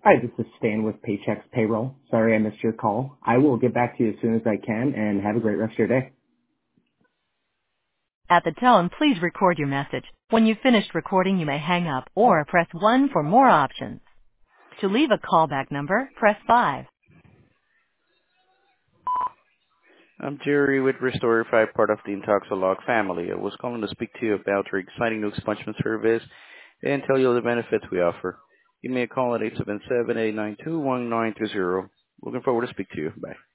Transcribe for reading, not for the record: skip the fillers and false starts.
Hi, this is Stan with Paychex Payroll. Sorry I missed your call. I will get back to you as soon as I can, and have a great rest of your day. At the tone, please record your message. When you've finished recording, you may hang up or press 1 for more options. To leave a callback number, press 5. I'm Jerry with Restorify, part of the Intoxilog family. I was calling to speak to you about our exciting new expungement service and tell you all the benefits we offer. Give me a call at 877-892-1920. Looking forward to speak to you. Bye.